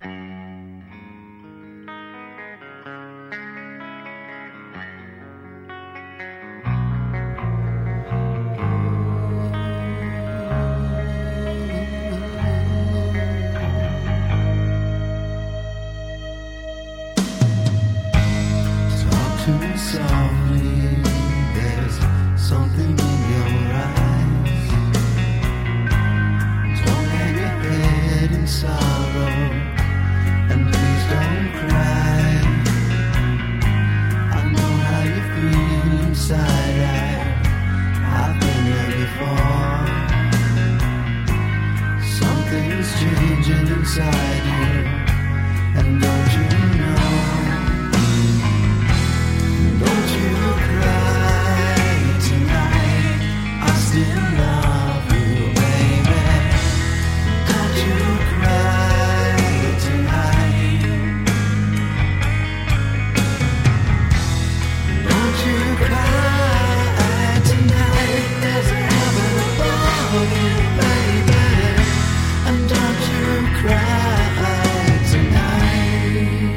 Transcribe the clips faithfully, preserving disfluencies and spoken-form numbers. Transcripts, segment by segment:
To me softly, there's something in your eyes. Don't hang your head in sorrow, and please don't cry. I know how you feel inside. I, I've been there before. Something's changing inside you, and don't you know? Don't you cry tonight, I still love you, baby. Don't you cry tonight. Don't you cry tonight, there's heaven above you, baby. And don't you cry tonight.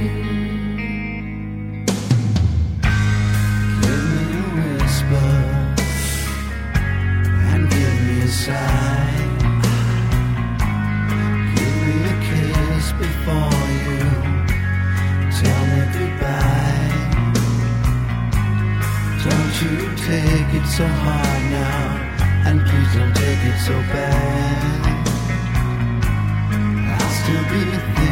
And give me a sigh. Give me a kiss before you tell me goodbye. Don't you take it so hard now, and please don't take it so bad. I'll still be